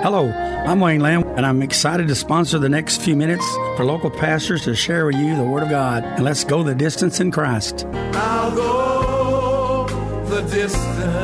Hello, I'm Wayne Lamb, and I'm excited to sponsor the next few minutes for local pastors to share with you the Word of God. And let's go the distance in Christ. I'll go the distance.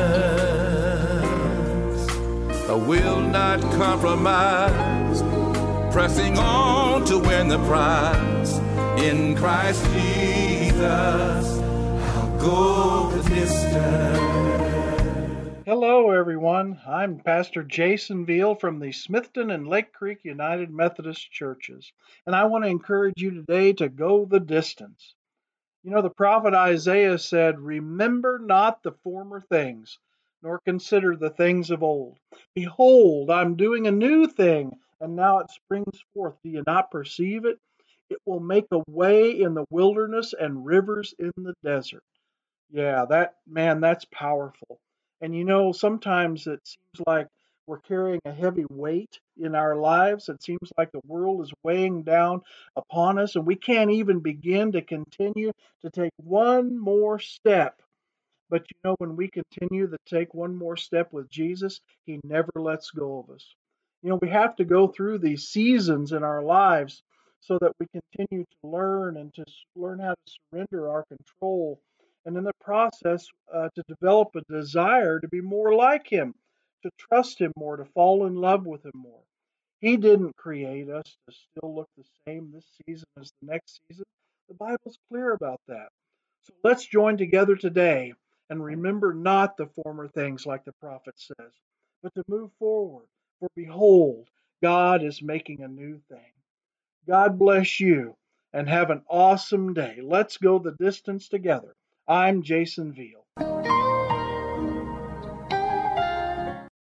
I will not compromise. Pressing on to win the prize. In Christ Jesus, I'll go the distance. Hello, everyone. I'm Pastor Jason Veal from the Smithton and Lake Creek United Methodist Churches, and I want to encourage you today to go the distance. You know, the prophet Isaiah said, "Remember not the former things, nor consider the things of old. Behold, I'm doing a new thing, and now it springs forth. Do you not perceive it? It will make a way in the wilderness and rivers in the desert." Yeah, that's powerful. And you know, sometimes it seems like we're carrying a heavy weight in our lives. It seems like the world is weighing down upon us, and we can't even begin to continue to take one more step. But you know, when we continue to take one more step with Jesus, He never lets go of us. You know, we have to go through these seasons in our lives so that we continue to learn and to learn how to surrender our control. And in the process, to develop a desire to be more like Him, to trust Him more, to fall in love with Him more. He didn't create us to still look the same this season as the next season. The Bible's clear about that. So let's join together today and remember not the former things like the prophet says, but to move forward. For behold, God is making a new thing. God bless you and have an awesome day. Let's go the distance together. I'm Jason Veal.